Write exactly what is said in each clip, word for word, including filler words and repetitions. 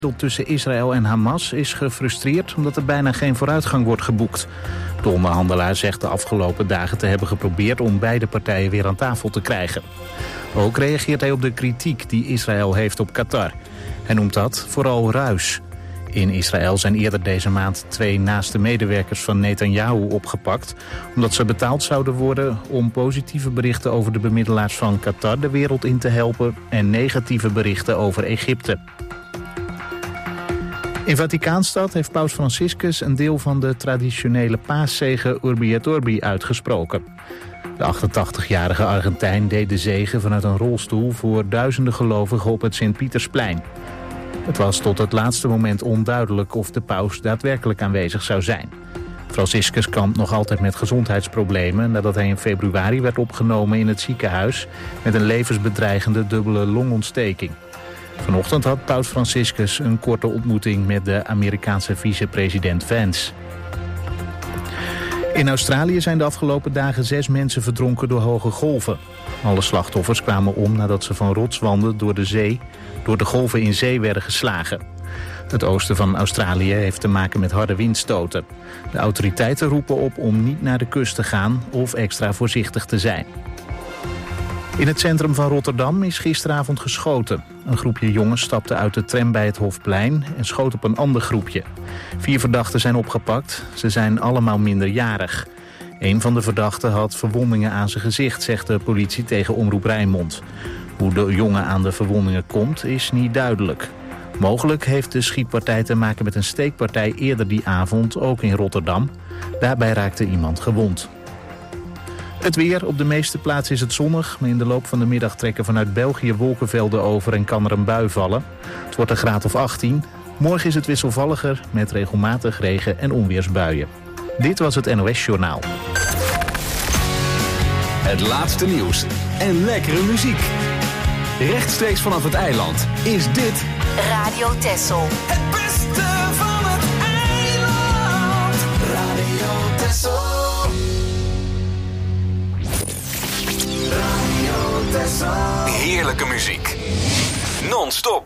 tussen Israël en Hamas is gefrustreerd omdat er bijna geen vooruitgang wordt geboekt. De onderhandelaar zegt de afgelopen dagen te hebben geprobeerd om beide partijen weer aan tafel te krijgen. Ook reageert hij op de kritiek die Israël heeft op Qatar. Hij noemt dat vooral ruis. In Israël zijn eerder deze maand twee naaste medewerkers van Netanyahu opgepakt, omdat ze betaald zouden worden om positieve berichten over de bemiddelaars van Qatar de wereld in te helpen en negatieve berichten over Egypte. In Vaticaanstad heeft paus Franciscus een deel van de traditionele paaszegen Urbi et Orbi uitgesproken. De achtentachtigjarige Argentijn deed de zegen vanuit een rolstoel voor duizenden gelovigen op het Sint-Pietersplein. Het was tot het laatste moment onduidelijk of de paus daadwerkelijk aanwezig zou zijn. Franciscus kampt nog altijd met gezondheidsproblemen nadat hij in februari werd opgenomen in het ziekenhuis met een levensbedreigende dubbele longontsteking. Vanochtend had paus Franciscus een korte ontmoeting met de Amerikaanse vicepresident Vance. In Australië zijn de afgelopen dagen zes mensen verdronken door hoge golven. Alle slachtoffers kwamen om nadat ze van rotswanden door de zee, door de golven in zee werden geslagen. Het oosten van Australië heeft te maken met harde windstoten. De autoriteiten roepen op om niet naar de kust te gaan of extra voorzichtig te zijn. In het centrum van Rotterdam is gisteravond geschoten. Een groepje jongens stapte uit de tram bij het Hofplein en schoot op een ander groepje. Vier verdachten zijn opgepakt. Ze zijn allemaal minderjarig. Een van de verdachten had verwondingen aan zijn gezicht, zegt de politie tegen Omroep Rijnmond. Hoe de jongen aan de verwondingen komt, is niet duidelijk. Mogelijk heeft de schietpartij te maken met een steekpartij eerder die avond, ook in Rotterdam. Daarbij raakte iemand gewond. Het weer. Op de meeste plaatsen is het zonnig, maar in de loop van de middag trekken vanuit België wolkenvelden over en kan er een bui vallen. Het wordt een graad of achttien. Morgen is het wisselvalliger met regelmatig regen- en onweersbuien. Dit was het N O S-journaal. Het laatste nieuws en lekkere muziek. Rechtstreeks vanaf het eiland is dit Radio Texel. Het beste van het eiland. Radio Texel. Radio Texel. heerlijke muziek. Non-stop.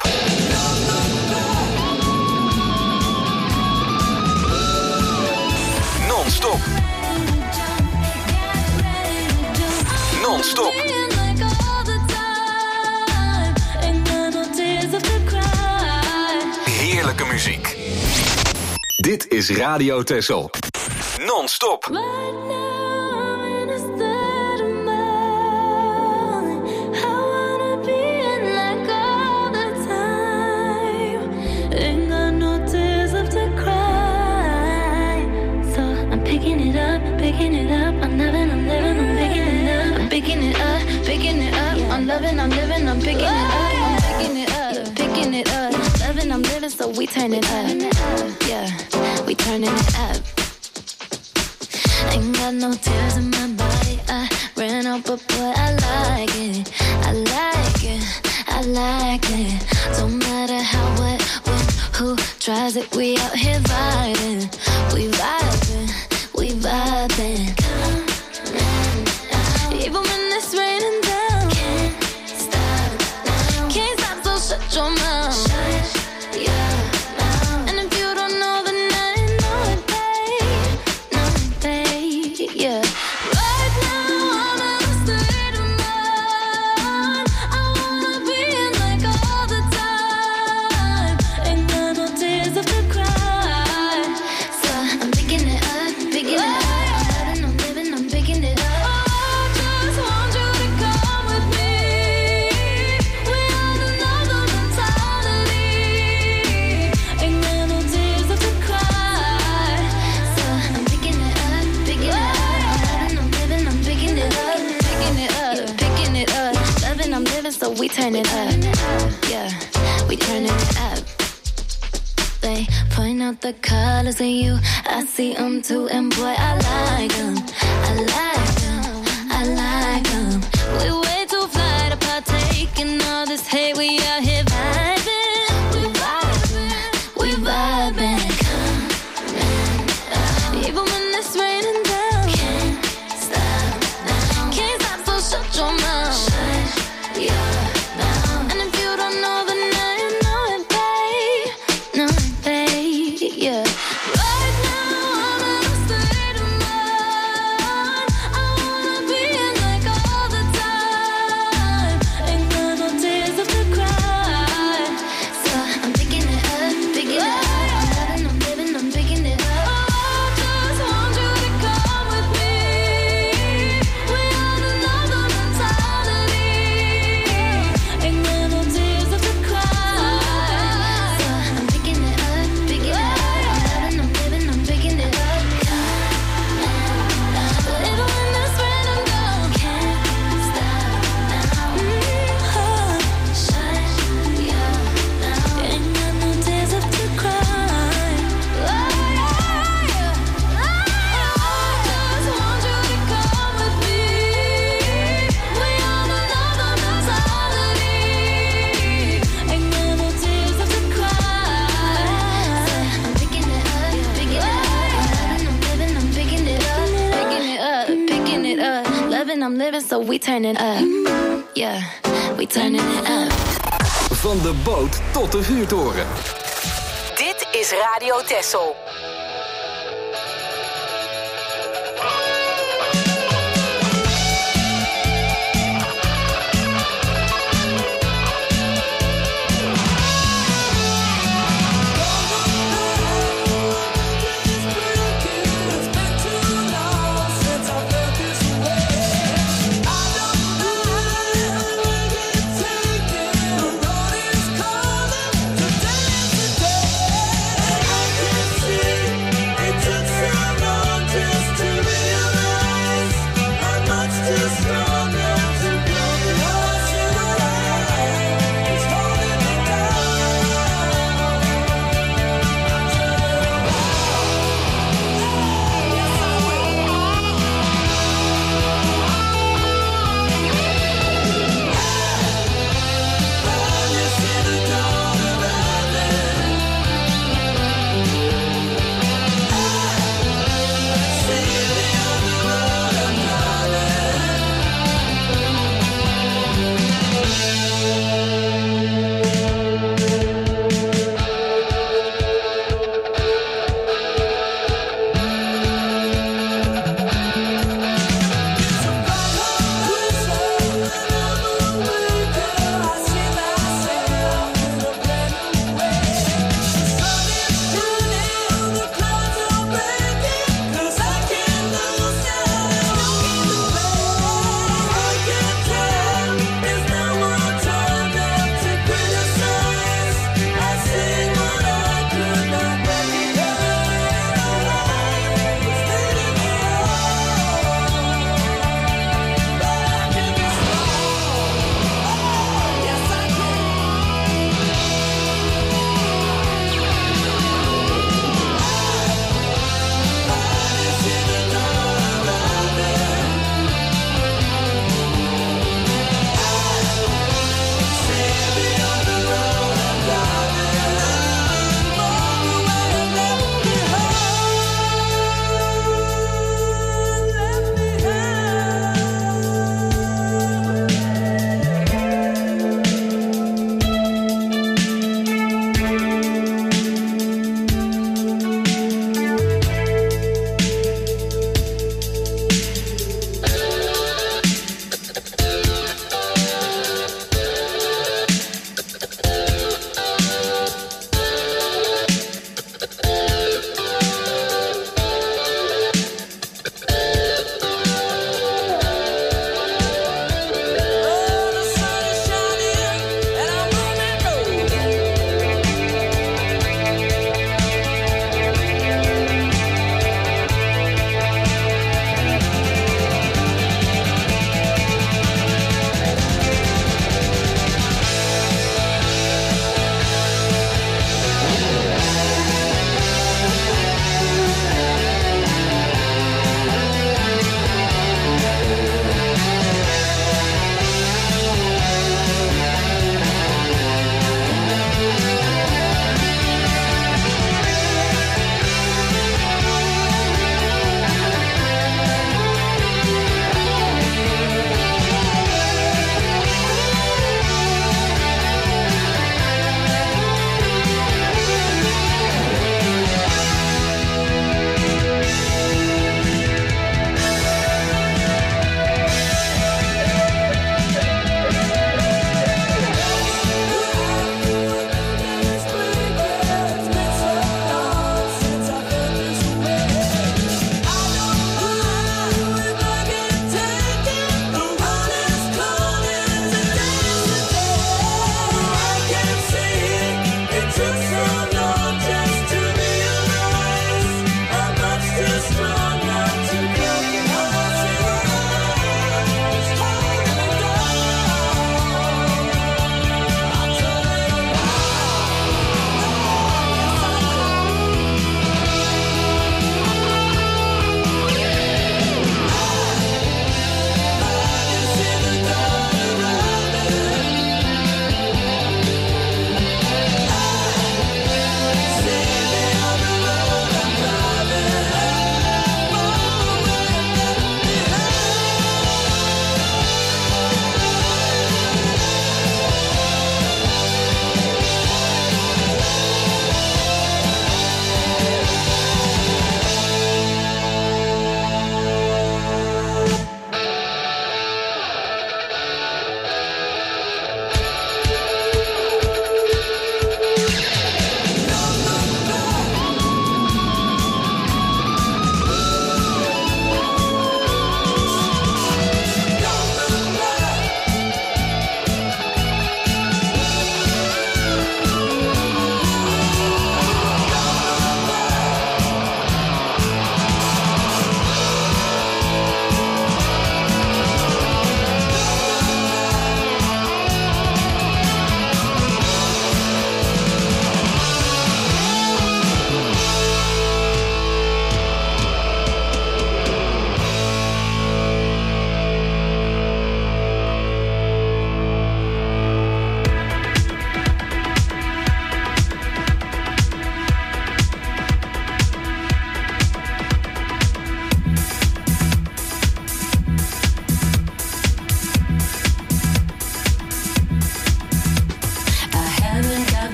Non-stop. Non-stop. Heerlijke muziek. Dit is Radio Texel. Non-stop. I'm loving, I'm living, I'm picking it up. I'm picking it up, picking it up. Loving, I'm living, so we turn it up. Yeah, we turning it up. Ain't got no tears in my body. I ran out, but boy, I like it. I like it, I like it. Don't matter how, what, when, who tries it. We out here vibing. We vibing, we vibing. Even when it's raining down, can't stop, can't stop, so shut your mouth. Shut your mouth. And if you don't know, then I know it, babe, know it, babe, yeah. Right now I'm in a state of mind. I wanna be in like all the time. Ain't got no tears left to cry. So I'm picking it up, picking it up. I'm loving, I'm living, I'm picking it up. So we turn it up, yeah, we turning it up. They point out the colors in you, I see them too, and boy, I like them, I like them, I like them. We way too fly to partake in all this hate, we out here vibing, we vibing, we vibing. Even when it's raining down, can't stop, can't stop, so shut your mouth. Yeah. And if you don't know, then I know it, babe. I'm living, so we turning up. Yeah, we turning it up. Van de boot tot de vuurtoren. Dit is Radio Texel. See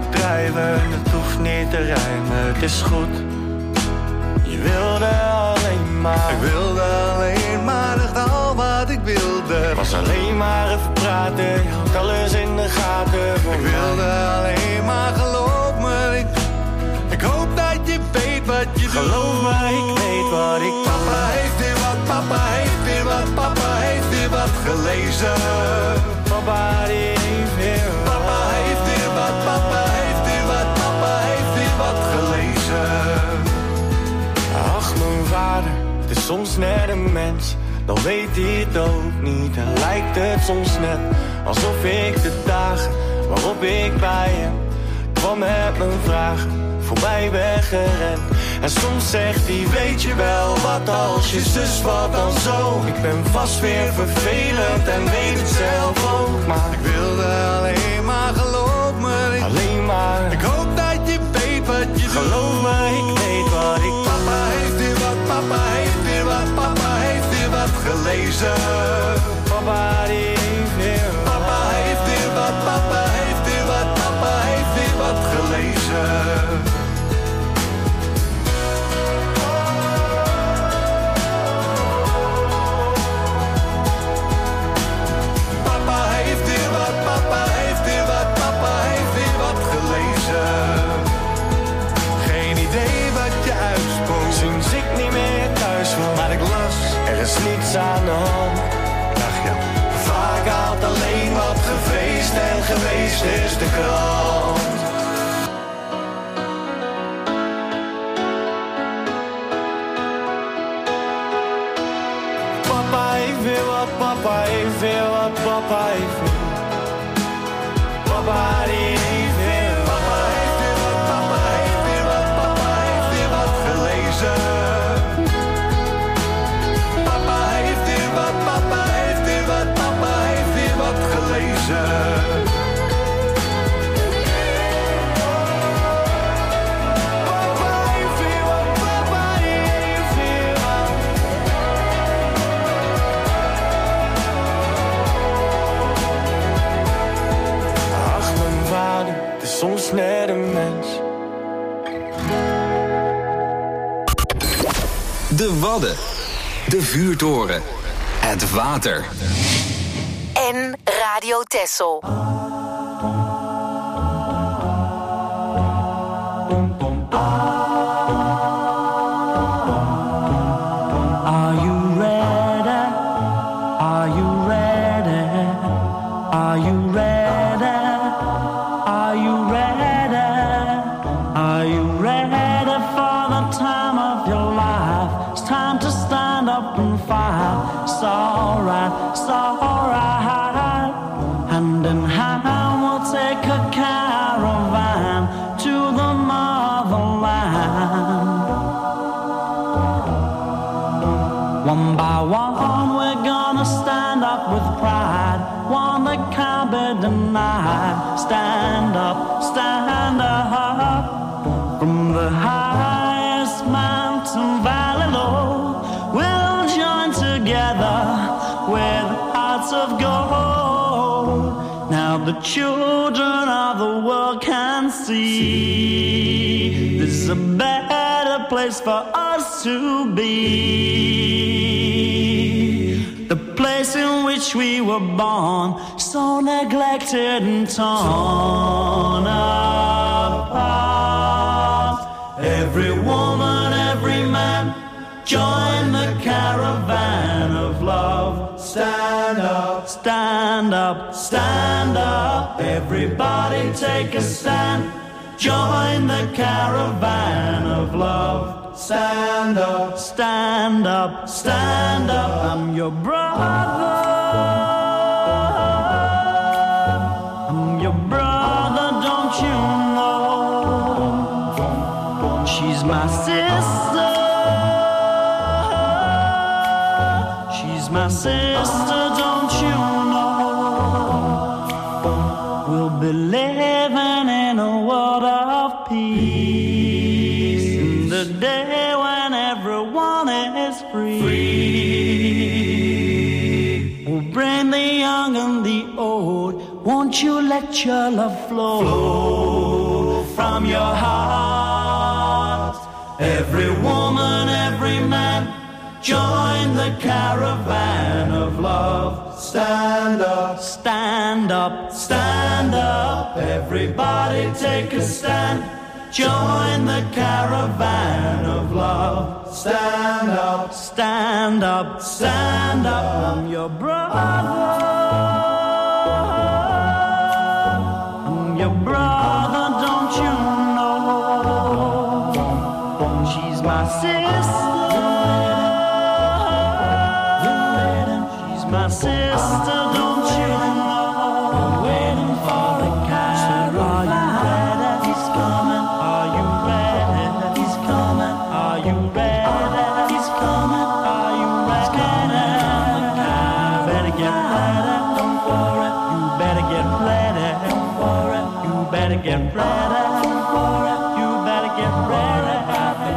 overdrijven, het hoeft niet te rijmen, het is goed. Je wilde alleen maar, ik wilde alleen maar, echt al wat ik wilde. Was alleen maar even praten, je houdt alles in de gaten. Ik wilde alleen maar, geloof me, ik, ik hoop dat je weet wat je doet. Geloof me, ik weet wat ik doe. Papa heeft weer wat, papa heeft weer wat, papa heeft weer wat gelezen. Papa die heeft weer wat. Papa heeft weer wat, papa heeft weer wat, papa heeft weer wat gelezen. Ach, mijn vader, het is soms net een mens. Dan weet hij het ook niet en lijkt het soms net alsof ik de dagen waarop ik bij hem kwam met mijn vragen voorbij ben gerend. En soms zegt hij, weet je wel wat als je zus wat dan zo. Ik ben vast weer vervelend en weet het zelf ook. Maar ik wilde alleen maar, geloof me, ik, alleen maar, ik hoop dat je weet wat je doet. Geloof me, ik weet wat ik doe. Papa heeft weer wat, papa heeft weer wat, papa heeft weer wat gelezen. Papa die heeft weer wat. Papa heeft weer wat, papa heeft weer wat, papa heeft weer wat gelezen. Papa heeft weer wat, papa heeft weer wat, papa heeft weer wat gelezen. Geen idee wat je uitspookt, sinds ik niet meer thuis was, maar ik las, er is niets aan de hand. Ach ja, vaak had alleen wat gevreesd en geweest is de krant. Papa heeft weer wat, papa heeft weer wat, papa heeft weer. Papa die heeft weer wat. Papa heeft weer wat, papa heeft weer wat, papa heeft weer wat gelezen. Papa heeft weer wat, papa heeft weer wat, papa heeft weer wat gelezen. Papa heeft weer wat, papa heeft weer wat. Ach, mijn vader, het is soms net een mens. De Wadden. De Vuurtoren. Het water. En Radio Texel. Are you ready? Are you ready? Are you ready? Are you ready? Are you ready for the time of your life? It's time to stand up and fight. It's alright, it's alright. Hand in hand we'll take a caravan to the motherland. One by one we're gonna stand up with pride, one that can't be denied. Stand up, stand up. From the highest mountain valley low, we'll join together with hearts of gold. Now the children of the world can see this is a better place for us to be. The place in which we were born, so neglected and torn apart. Every woman, every man, join the caravan of love. Stand up, stand up, stand up. Everybody take a stand. Join the caravan of love. Stand up, stand up, stand up. I'm your brother. I'm your brother, don't you know? She's my sister. She's my sister, don't you know? We'll be living in a world of peace, in the day when everyone is free. free. We'll bring the young and the old. Won't you let your love flow? flow. from your heart. Every woman, every man, join the caravan of love. Stand up, stand up, stand up. Everybody take a stand. Join the caravan of love. Stand up, stand up, stand up. I'm your brother. I'm your brother, don't you know? She's my sister. She's my sister, don't you know? Waiting for the caravan. He's coming. Are you ready? He's coming. Are you ready? He's coming. Are you ready? Better get ready. Don't worry. You better get ready. Don't worry. You better get ready. Don't worry. You better get ready. Got the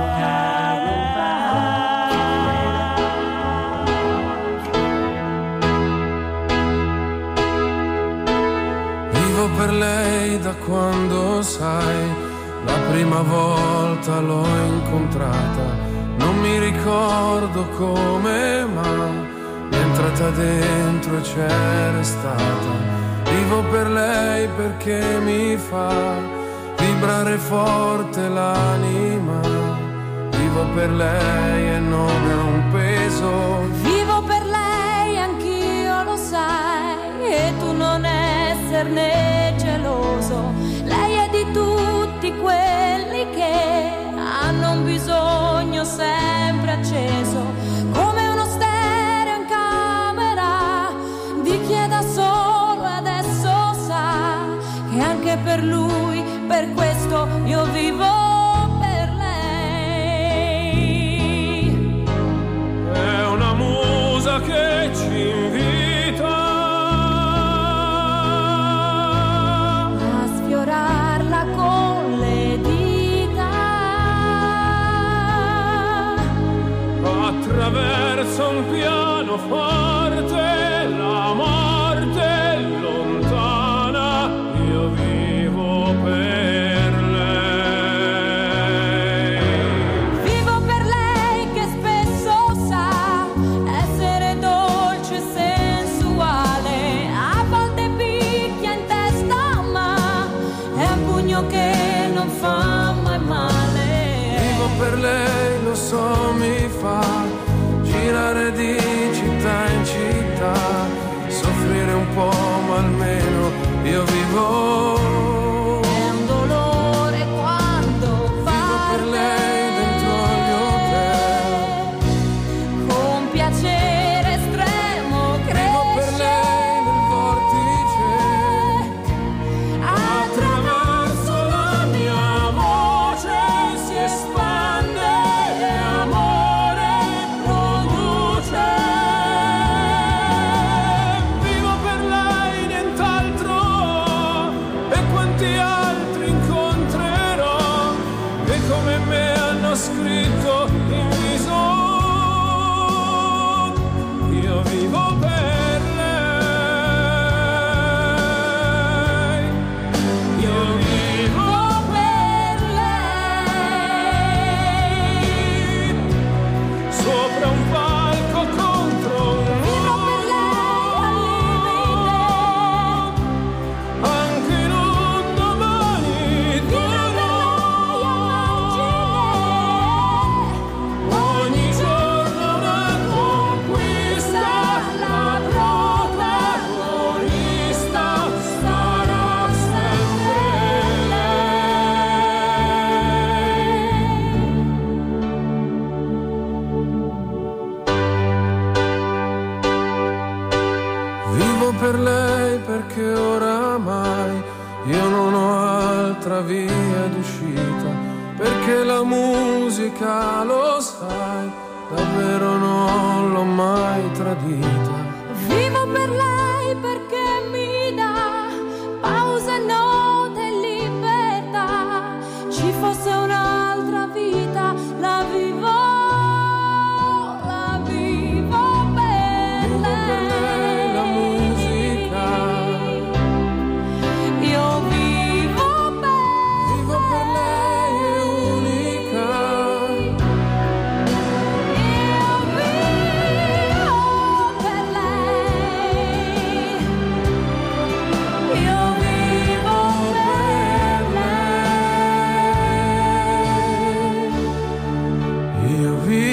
caravan. Vivo per lei da quando sai. La prima volta l'ho incontrata, non mi ricordo come, ma mi è entrata dentro e c'è restata. Vivo per lei perché mi fa vibrare forte l'anima. Vivo per lei e non è un peso. Vivo per lei, anch'io lo sai, e tu non esserne geloso. Lei è di tutti quelli che hanno un bisogno sempre acceso, come uno stereo in camera di chi è da solo e adesso sa che anche per lui, per questo io vivo per lei. È una musa che ci invita a sfiorarla con le dita, attraverso un pianoforte, la morte è lontana, io vivo per lei. vivo per lei che spesso sa essere dolce e sensuale, a volte picchia in testa ma è un pugno che non fa mai male. Vivo per lei, lo so, mi fa girare di città in città, soffrire un po' ma almeno io vivo. È un dolore quando va Per lei dentro agli hotel, con piacere estremo vivo per lei nel vortice, attraverso la mia voce si espande e amore produce. Vivo per lei, nient'altro, e quanti altri incontrerò che come me hanno scritto in viso. Io vivo per lei, io vivo per lei. sopra un palco contro un Vivo per lei al limite. anche in un domani duro. Ogni giorno una conquista, la protagonista sarà sempre lei. Vivo per lei perché oramai io non ho altra via d'uscita, perché la musica, lo sai, davvero non l'ho mai tradita. Vivo per lei perché mi dà pause, note e libertà. Ci fosse un'altra vita, la vivo, la vivo per Vivo per lei la lei. musica, Io vivo per vivo per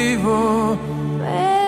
vivo per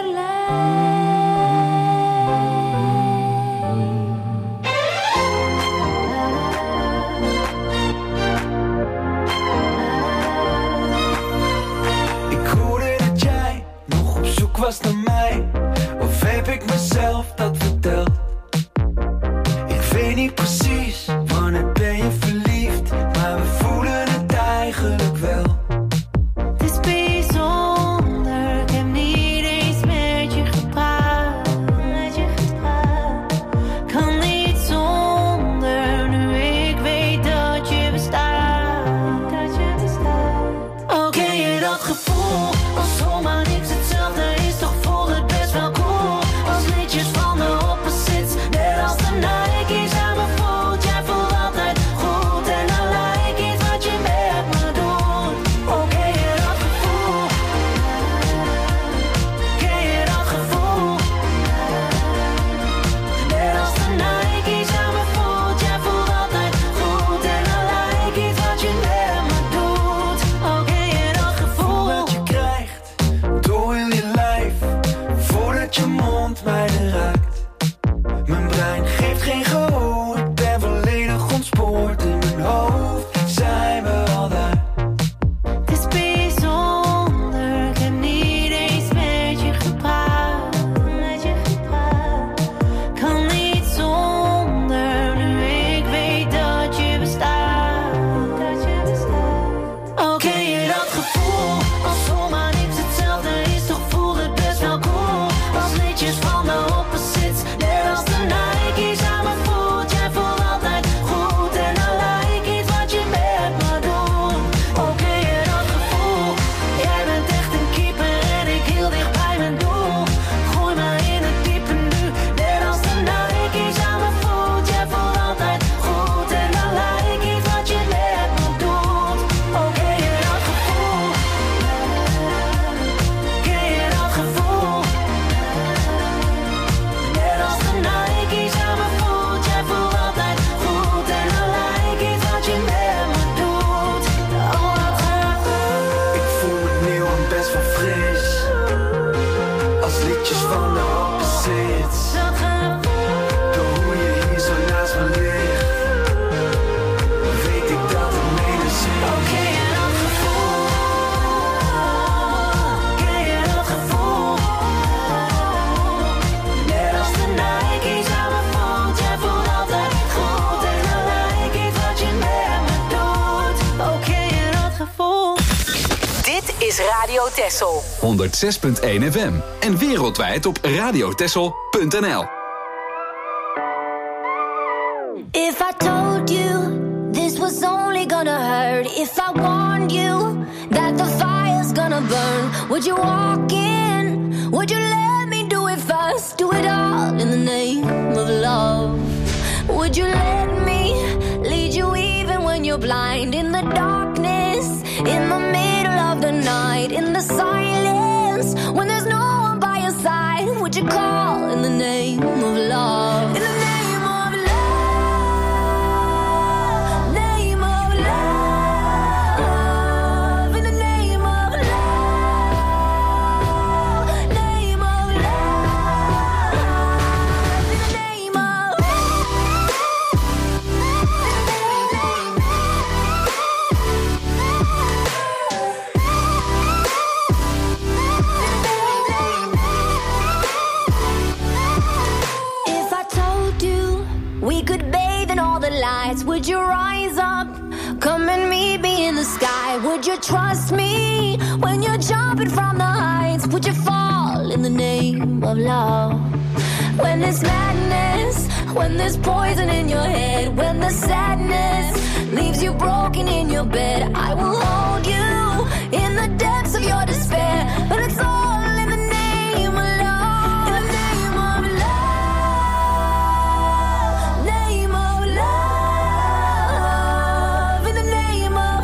Ik hoorde dat jij nog op zoek was naar mij. Of heb ik mezelf dat verteld? Ik weet niet precies wanneer ben je verliefd, maar we voelen het eigenlijk wel. Het is bijzonder, ik heb niet eens met je gepraat. Met je gepraat. Kan niet zonder, nu ik weet dat je bestaat. Dat je bestaat. Oh, ken je dat gevoel? Als zomaar niks hetzelfde is, toch voelt het best wel cool. Als liedjes van de opposites, net als de Nike's aan me voelt. Jij voelt altijd goed en dan lijkt iets wat je met me doet. Oh, ken je dat gevoel? Ken je dat gevoel? Net als de Nike's aan me voelt. Jij voelt altijd goed en dan lijkt iets wat je met me doet. Oh, ken je dat gevoel? Dat je krijgt door heel je lijf, voordat je mond mij raakt. Mijn brein geeft geen gehoor, ik ben volledig ontspoord. In mijn hoofd zijn we al daar. Het is bijzonder, ik heb niet eens met je gepraat. Met je gepraat. Kan niet zonder, nu ik weet dat je bestaat. Dat je bestaat. Oh, ken je dat gevoel? Als zomaar niks hetzelfde is, toch voelt het best wel cool. Als liedjes van de opposites, net als de Nike's aan me voelt. Jij voelt altijd goed en dan lijkt iets wat je met me doet. Oh, ken je dat gevoel? Jij bent echt een keeper en ik heel dicht bij mijn doel. Gooi me in het diepe nu, net als de Nike's aan me voelt. Jij voelt altijd goed en dan lijkt iets wat je met me doet. Oh, ken je dat gevoel? Ken je dat gevoel? Net als de Nike's aan me voelt. Jij voelt altijd goed en dan lijkt iets wat je met me doet. Oh, wat gaat Ik voel me nieuw en best wel fris, als liedjes van de opposites. Door hoe je hier zo naast me ligt, weet ik dat het mede zit. Oh, ken je dat gevoel? Ken je dat gevoel? Net als de Nike's aan me voelt. Jij voelt altijd goed en dan lijkt iets wat je met me doet. Oh, ken je dat gevoel? Dit is Radio Texel. honderdzes punt één F M en wereldwijd op radiotexel punt n l. If I told you this was only gonna hurt, if I warned you that the fire's gonna burn, would you walk in? Would you let me do it first? Do it all in the name of love. Would you let me lead you even when you're blind? In the darkness, in the middle of the night, in the silence, when there's no one by your side, would you call in the name of love? In the name of love, name of love, in the name of love, name of love, in the name of If I told you we could bathe in all the lights, would you rise up? Come and meet me in the sky. Would you trust me when you're jumping from the heights? Would you fall in the name of love? When there's madness, when there's poison in your head, when the sadness leaves you broken in your bed, I will hold you in the depths of your despair. But it's all in the name of love. In the name of love, name of love, in the name of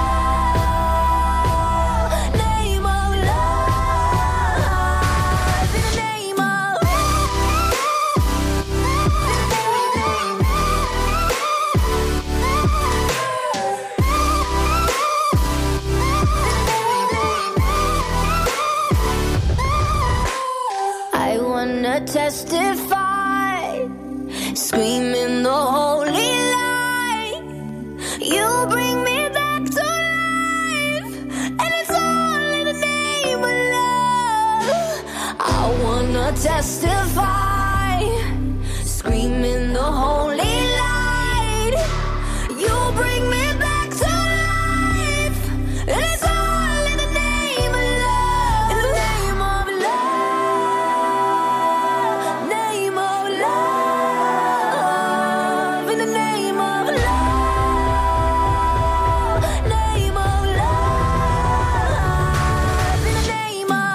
love, name of love, in the name of wanna testify, screaming the holy light. You bring me back to life, and it's all in the name of love. I wanna testify, screaming the holy light. You bring me back to life, and it's all in the name of love. In the name of love, name of love. In the name of love, name of love. In the name of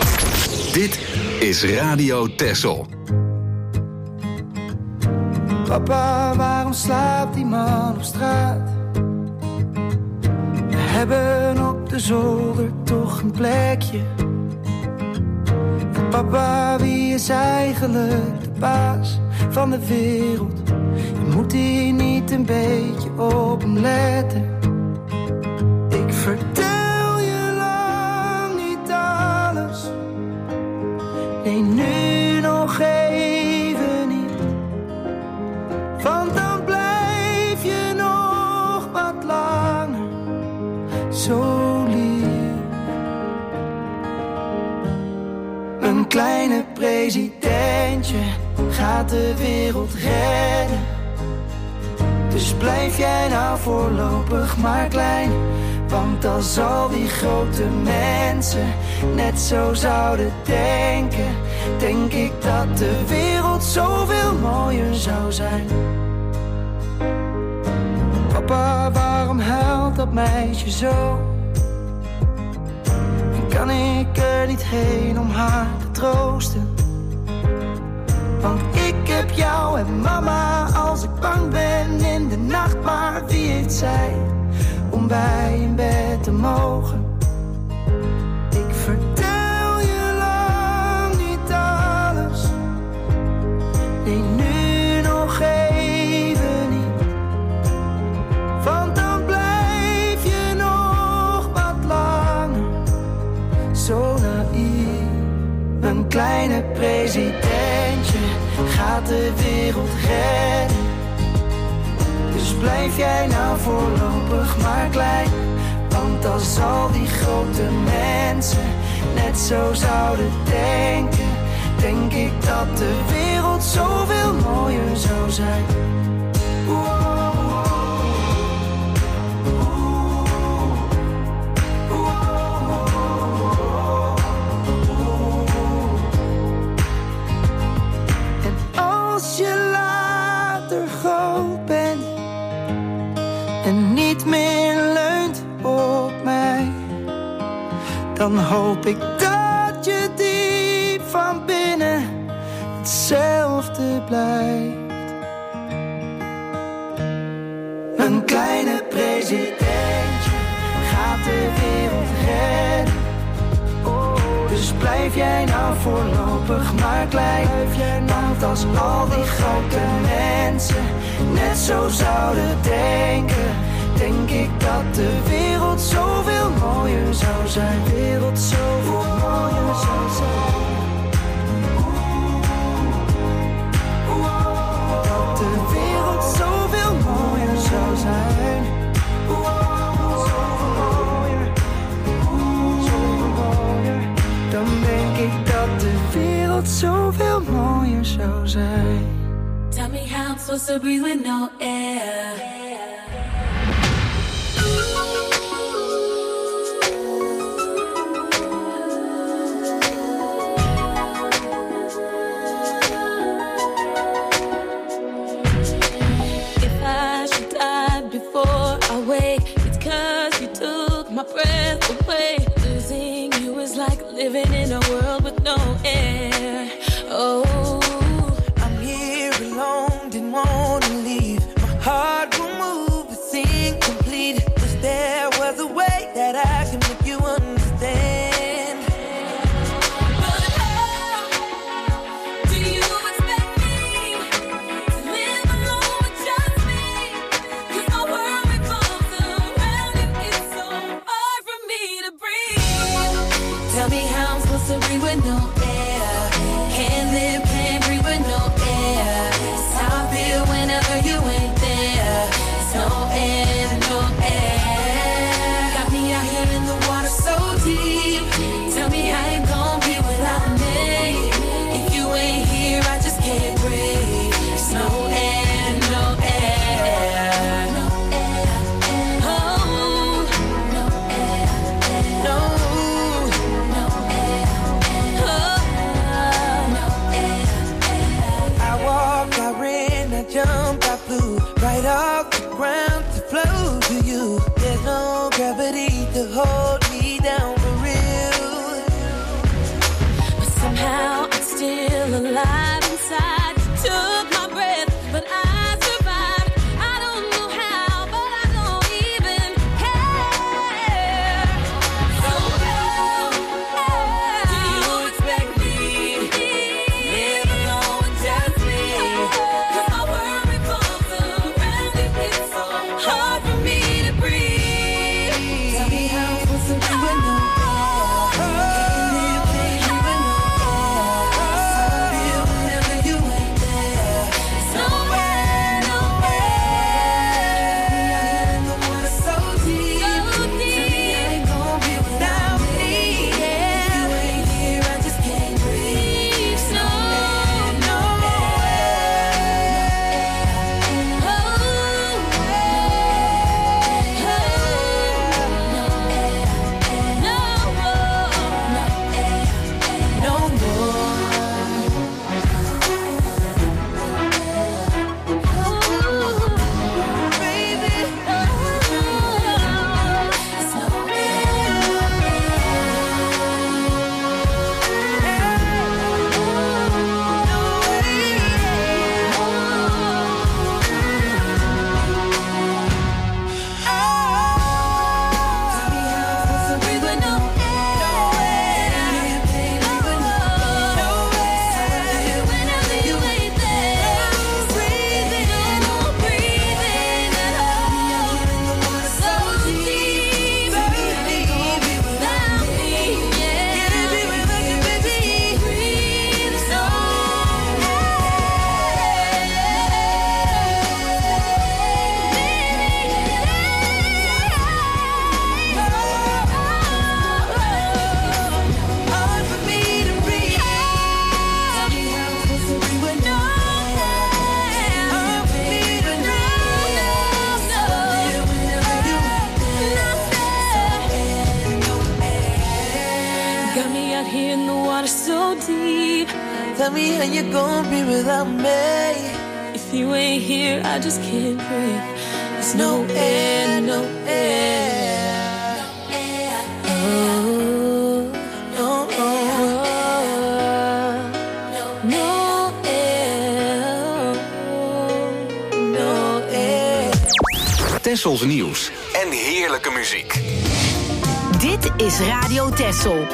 Dit is Radio Texel. Papa, waarom slaapt die man op straat? We hebben op de zolder toch een plekje. En papa, wie is eigenlijk de baas van de wereld? Je moet hier niet een beetje op hem letten. Ik vertel je lang niet alles. Nee, nu nog even niet. Want dan blijf je nog wat langer zo lief. Een kleine presidentje gaat de wereld redden. Dus blijf jij nou voorlopig maar klein. Want als al die grote mensen net zo zouden denken, denk ik dat de wereld zoveel mooier zou zijn. Papa, waarom huilt dat meisje zo? En kan ik er niet heen om haar te troosten? Want ik heb jou en mama als ik bang ben in de nacht. Maar wie heeft zij om bij in bed te mogen? Ik vertel je lang niet alles. Nee, nu nog even niet. Want dan blijf je nog wat langer zo naïef. Een kleine presidentje gaat de wereld redden. Dus blijf jij nou voorlopig maar klein. Want als al die grote mensen net zo zouden denken, denk ik dat de wereld zoveel mooier zou zijn. Als je later groot bent en niet meer leunt op mij, dan hoop ik dat je diep van binnen hetzelfde blijft. Een kleine presidentje gaat de wereld redden. Dus blijf jij nou voorlopig maar klein. Want als al die grote mensen net zo zouden denken, denk ik dat de wereld zoveel mooier zou zijn. De wereld zoveel mooier zou zijn. Dat de wereld zoveel mooier zou zijn. Zoveel mooier. Zoveel mooier. Dan denk ik dat de wereld zoveel mooier zou zijn. Tell me how I'm supposed to breathe with no air. If I should die before I wake, it's 'cause you took my breath away. Losing you is like living in a world with no air. Oh, I'm here alone, didn't wanna leave. My heart will move, it's incomplete. Wish there was a way that I can make you understand. but how do you expect me to live alone with just me? 'Cause my world revolves around you, it's so hard for me to breathe. Tell me how I'm supposed to breathe with no air. Can't live, can't breathe with no air. It's how I feel whenever you ain't there. It's no air, no air. Got me out here in the water so deep. Tell me how you gon' be without me. If you ain't here, I just can't breathe. It's no air, no air. No air, oh, no air, no, no air, oh, no air. I walked, I ran, I jumped, I flew right off the ground to flow to you. There's no gravity to hold me down for real. But somehow I'm still alive inside. You took my breath, but I Tell me how you gonna be without me. If you ain't here, I just can't breathe. There's no air, no air. Oh, no air. No air. No air. Tessels nieuws en heerlijke muziek. Dit is Radio Tessel.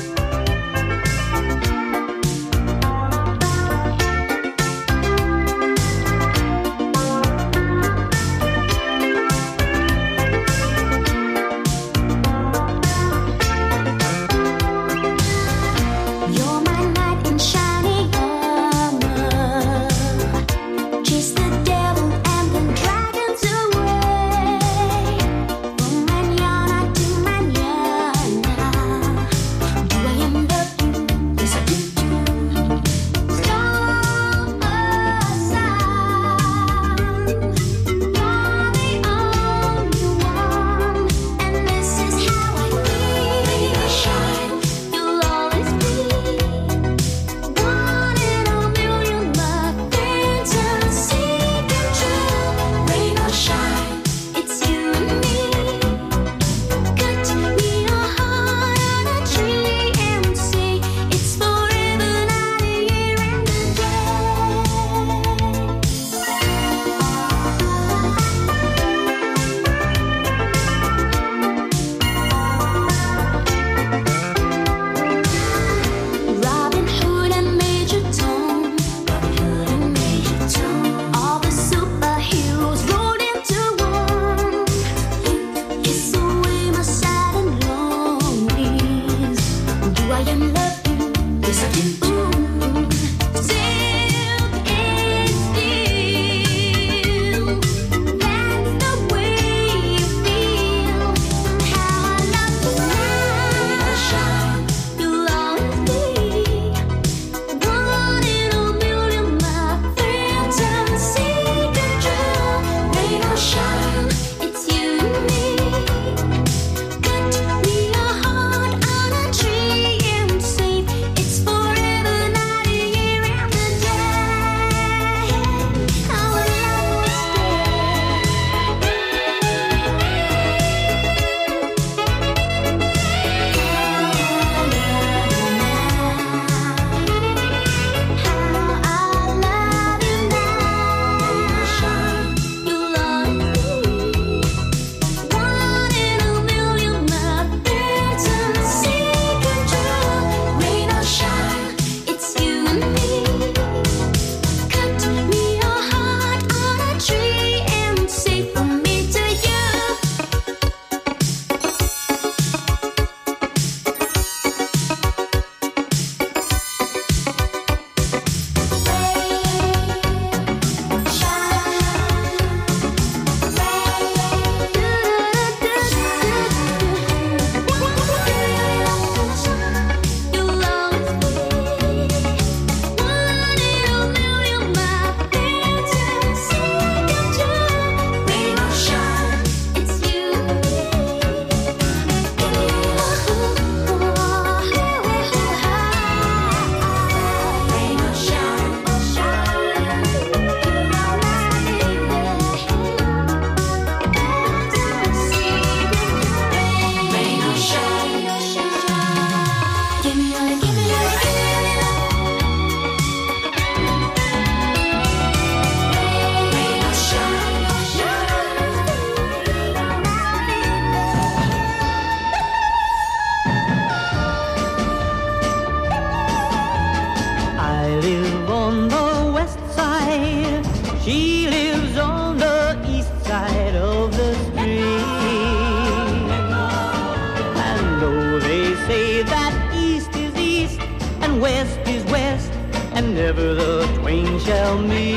Never the twain shall meet.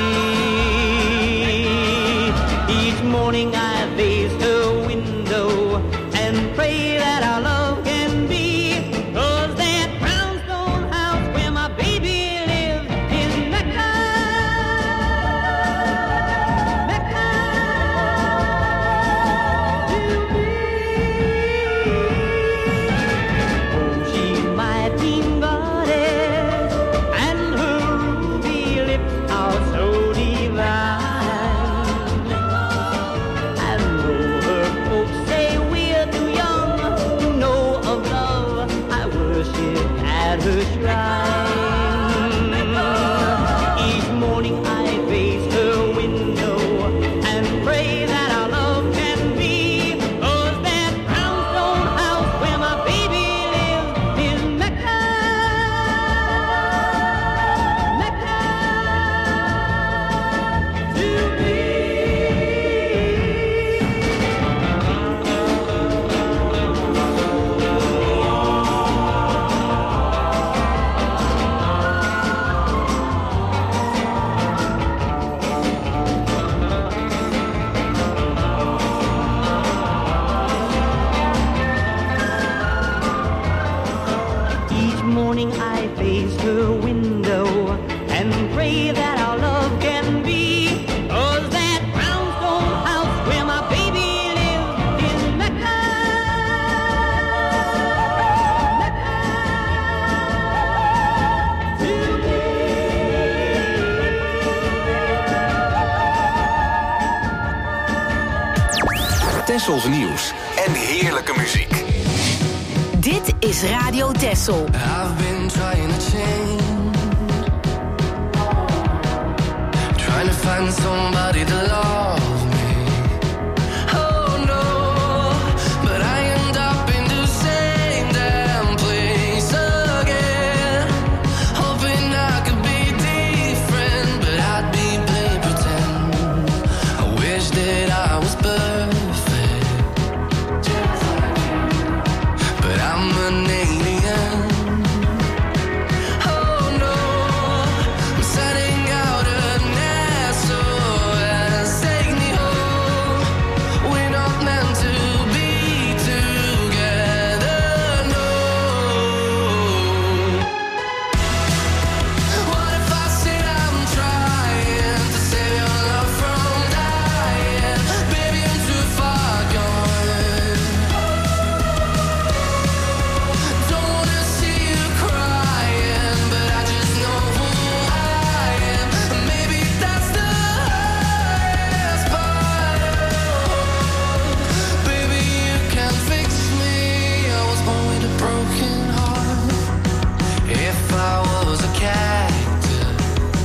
Each morning I face her window and pray that our love can be. 'Cause that brownstone house where my baby lives is Mecca, Mecca to me. Oh, she's my teen goddess and her face her window and pray that our love can be. 'Cause that brownstone house where my baby lives in Mecca, Mecca to me. Tessels nieuws en heerlijke muziek. Dit is Radio Tessel. I've been trying to change, trying to find somebody to love me. Oh no, but I end up in the same damn place again. Hoping I could be different, but I'd be playing pretend. I wish that I was perfect, but I'm an alien. Oh no, I'm setting out an S O S, take me home. We're not meant to be together, no. What if I said I'm trying to save your love from dying? Baby, I'm too far gone. Don't wanna see you crying, but I just know who I am. Maybe that's the hardest part. Baby, you can't fix me. I was born with a broken heart. If I was a cactus,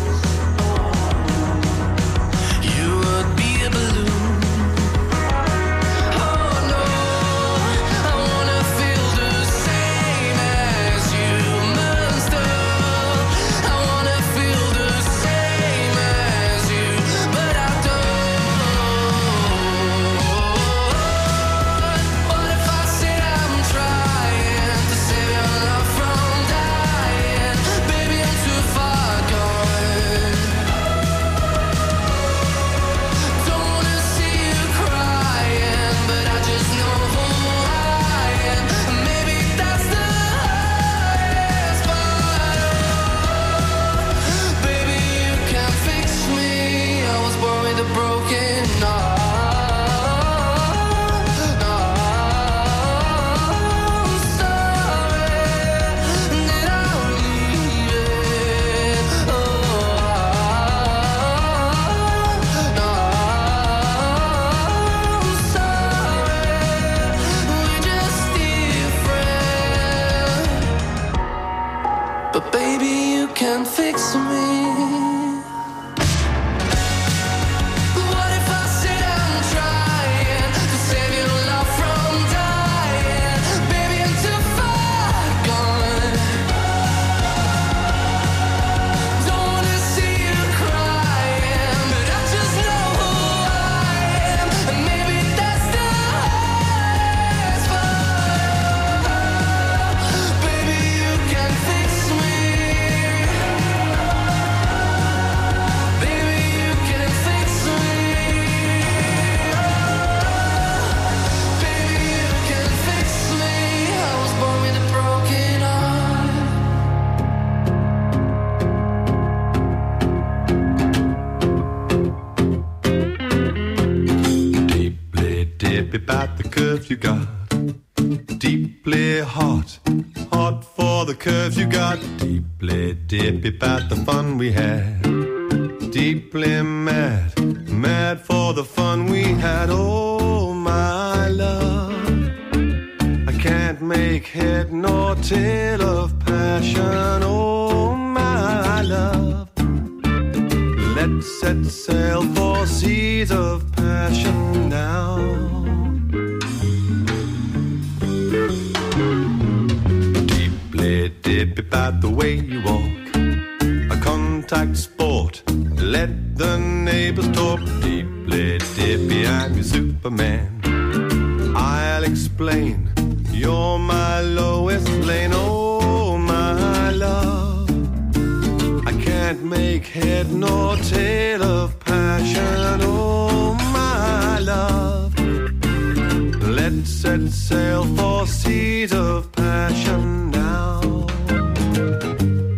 you would be a balloon. Oh no, I wanna feel the same as humans do. I wanna feel the same as you, but I don't. What if I said I'm trying to save your love from dying? Baby, I'm too far gone. Don't wanna see you crying, but I just know who I am. Maybe that's the hardest part. Baby, you can't fix me. I was born with a broken heart. I'm sorry that I'm leaving. Oh, I'm sorry, we're just different. But baby, you can't fix me. What if I said I'm trying to save your love from dying? Baby, I'm too far gone. Don't wanna see you crying, but I just know who I am. And maybe that's the hardest part. Baby, you can fix me. Baby, you can fix me. Baby, you can fix me. I was born with a broken heart. Deeply dip about the curves you got. Deeply hot, hot for the curves you got. Deeply dip about the fun we had. Deeply mad, mad for the fun we had. Oh my love, I can't make head nor tail of passion. Oh my love, let's set sail for seas of passion now. Deeply dip about the way you walk, a contact sport. Let the neighbors talk. Deeply dippy, I'm your Superman. I'll explain. You're my Lois Lane. Oh my love, I can't make head nor tail of passion. Oh my love, let's set sail for seas of passion now.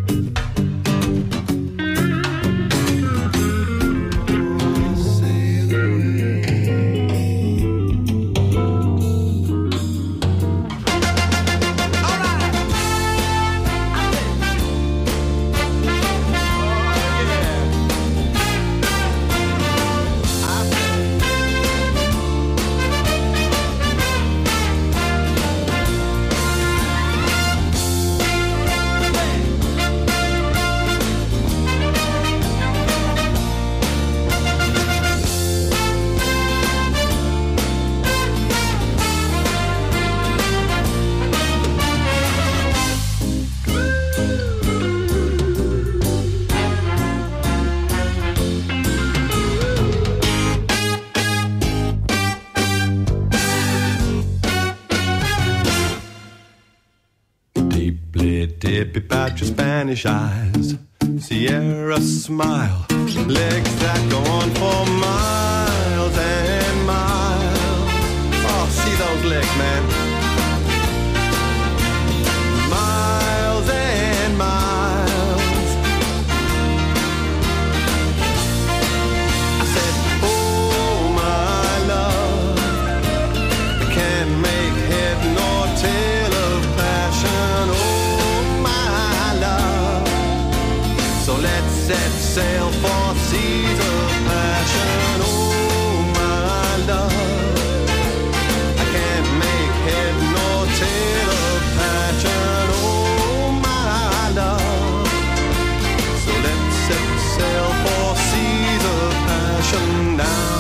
dip about your Spanish eyes. Sierra smile, legs that go on for miles and miles. Oh, see those legs, man. Miles and miles. I said, oh my love, I can't make head nor tail of passion. Oh my love, so let's set sail for seas of passion. Oh my love, I can't make head nor tail of passion. Oh my love, so let's set sail for seas of passion now.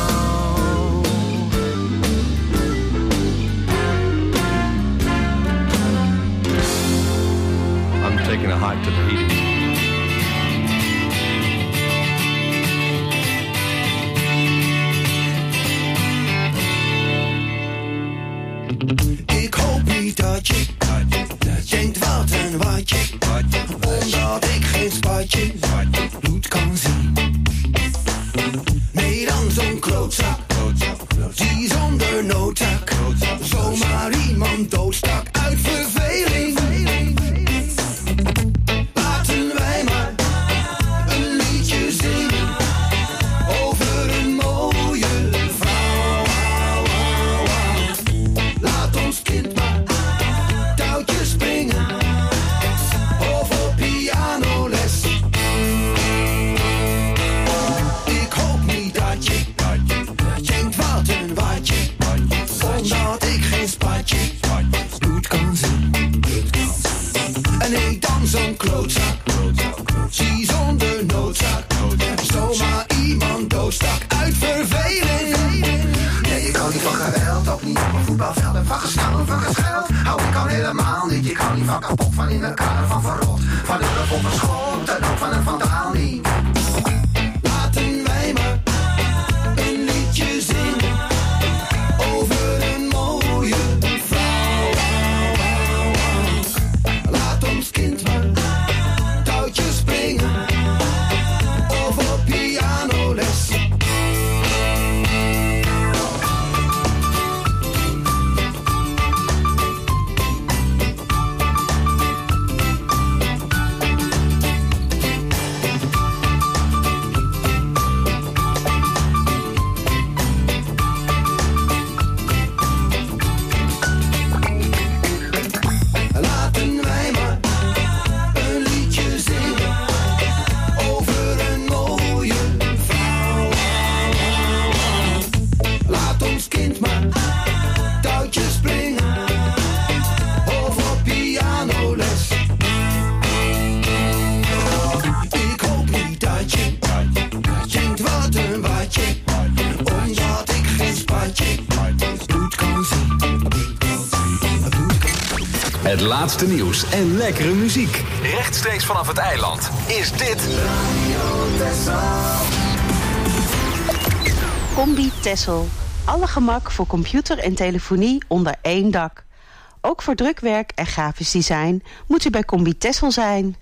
I'm taking a hike to Tahiti. Ik hoop niet dat je denkt wat en wat je, omdat ik geen spatje bloed kan zien. Nee, dan zo'n klootzak, die zonder noodzaak zomaar iemand doodstak uit verveling. Laten wij maar een liedje zingen over een mooie vrouw. Laat ons kind maar touwtjes springen of op pianoles. Ik hoop niet dat je denkt wat een watje, omdat ik geen spatje bloed kan zien. En nee, dan zo'n klootzak, zie zonder noodzaak zomaar iemand doodstak uit verveling. Nee, ik kan niet van geweld, ook niet op een voetbalveld. En van gestaan, van gescheld, hou ik al helemaal niet. Ik hou niet van kapot, van in elkaar, van verrot, van een rug op een schot en ook van een vandaal niet. Laten wij maar een liedje zingen over een mooie vrouw. Laat ons kind maar touwtjes springen of op pianoles. Laten wij maar een liedje zingen over een mooie vrouw. Laat ons kind maar touwtjes springen of op pianoles. Ik hoop niet dat je denkt wat een watje, omdat ik geen spatje bloed kan zien. Het laatste nieuws en lekkere muziek. Rechtstreeks vanaf het eiland is dit Combi Tessel. Alle gemak voor computer en telefonie onder één dak. Ook voor drukwerk en grafisch design moet u bij Combi Tessel zijn.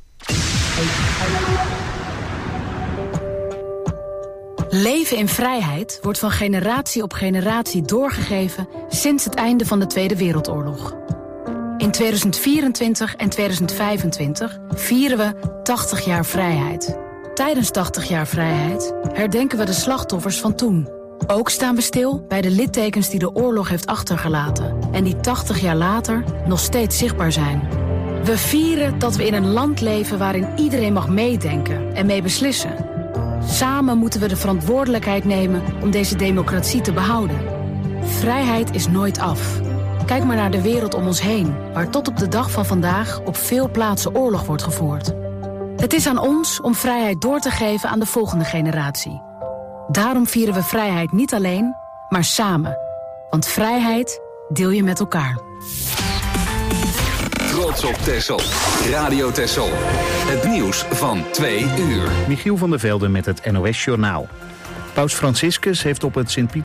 Leven in vrijheid wordt van generatie op generatie doorgegeven sinds het einde van de Tweede Wereldoorlog. In tweeduizend vierentwintig en tweeduizend vijfentwintig vieren we tachtig jaar vrijheid. Tijdens tachtig jaar vrijheid herdenken we de slachtoffers van toen. Ook staan we stil bij de littekens die de oorlog heeft achtergelaten en die tachtig jaar later nog steeds zichtbaar zijn. We vieren dat we in een land leven waarin iedereen mag meedenken en mee beslissen. Samen moeten we de verantwoordelijkheid nemen om deze democratie te behouden. Vrijheid is nooit af. Kijk maar naar de wereld om ons heen, waar tot op de dag van vandaag op veel plaatsen oorlog wordt gevoerd. Het is aan ons om vrijheid door te geven aan de volgende generatie. Daarom vieren we vrijheid niet alleen, maar samen. Want vrijheid deel je met elkaar. Trots op Texel. Radio Texel. Het nieuws van twee uur. Michiel van der Velde met het N O S Journaal. Paus Franciscus heeft op het Sint-Pieter